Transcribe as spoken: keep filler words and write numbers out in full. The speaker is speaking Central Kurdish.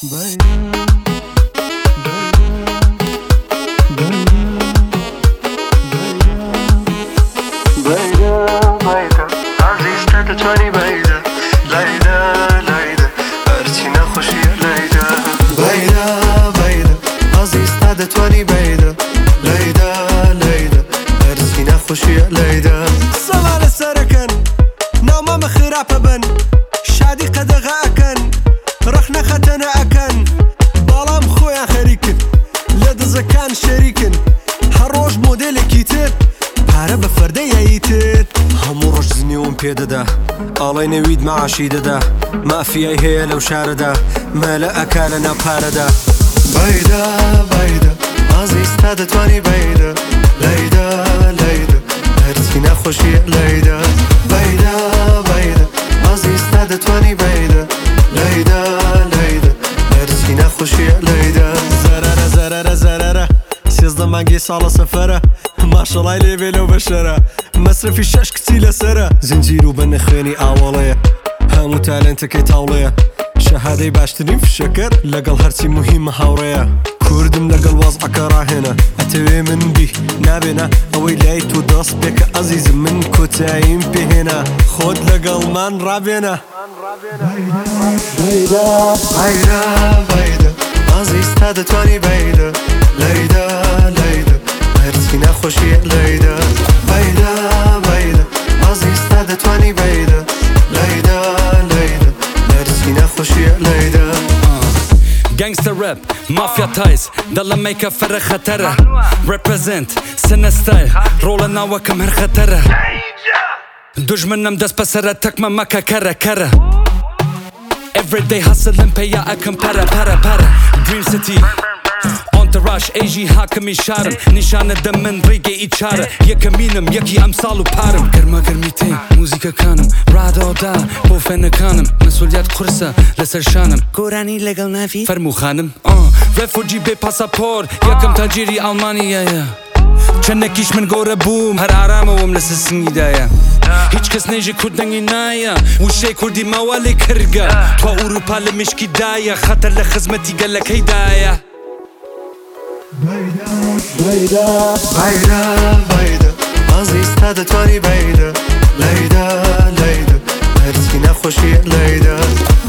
دەتوانی بەیدا لایدا لایدا هەرچی نەخۆشیە لایدا بەیدا بەیدا ئازیزتا دەتوانی بەیدا لایدا لایدا هەرچی نەخۆشیە لایدا سەڵا لەسەرەکەن ناومەمە خراپە بن شادی قەدەغا ئەکەن ڕەخنە خەتەنە ئەکەن باڵام خۆیان خەریکن لە دزەکان شەریکن هەر ڕۆژ مۆدێلێکی تر پارە بە فەردەیایی تر هەموو ڕۆژ زنیوم پێدەدا ئاڵی نەوید مەعاشی دەدا مافیای هەیە لەو شارەدا مەلە ئەکا لە ناو پارەدا بەیدا بەیدا ئازیزتا دەتوانی بەیدا لەیدا لەیدا هەرچی نەخۆشیە لەیدا بەیدا بەیدا ئازیزتا دەتوانی بەیدا لەیدا لەیدا هەرچی نەخۆشیە لەیدا زەرەرە زەرەرە زەرەرە سێزدە مانگی ساڵە سەفەرە ماشەڵای لێبێ لەو بەشەرە مەسرفی شەش کچی لەسەرە زنجیر و بەنە خوێنی ئاوەڵەیە هەموو تالێنتەکەی تاوڵەیە شەهادەی باشترین فشەکەر لەگەڵ هەرچی موهیمە هاوڕێیە کوردم لەگەڵ وەزعەکە ڕاهێنە ئەتەوێ من بی نابێنە ئەوەی لای تۆ دەست پێکە ئەزیزم من کۆتاییم پێهێنا خۆت لەگەڵمان ڕابێنە بەیدا بەیدا بەیدا ئازیزتا دەتوانی بەیدا لەیدا لەیدا هەرچی نەخۆشیە لەیدا بەیدا بەیدا ئازیزتا دەتوانی بەیدا لەیدا لەیدا هەرچی نەخۆشیە لەیدا Gangster rap, mafia ties دەڵە مەیکە فەرە خەتەرە Represent, سنە style ڕۆڵە ناوەکەم هەر خەتەرە دوژمنم دەست بەسەرە تەکمە مەکە کەرە کەرە Everyday hustling پێیا ئەکەم پەرە پەرە پەرە Dream City Entourage ئەیژی حاکمی شارم نیشانە دە من ڕێگەی ئیچارە یەکەمینم یەکی ئەمساڵ و پارم گەرمە گەرمی تێ موزیکەکانم ڕادەوەدا بۆ فێنەکانم مەسئولیات قورسە لەسەر شانم گۆرانی لەگەڵ ناوی فەرموخانم ڕێفوجی بێ پاسەپۆر یەکەم تاجیری ئەڵمانیایە چەندێکیش من گۆرە بووم هەر ئارامەوەم لەسەر سنگیدایە هیچ کەس نێژی کوردەنگی نایە وشەی کوردی ماوە لێ کەرگە تۆ ئوروپا لە مشکیدایە خەتەر لە خزمەتی گەلەکەیدایە بەیدا بەیدا بەیدا بەیدا ئازیزتا دەتوانی بەیدا لەیدا لەیدا هەرچی نەخۆشیە لەیدا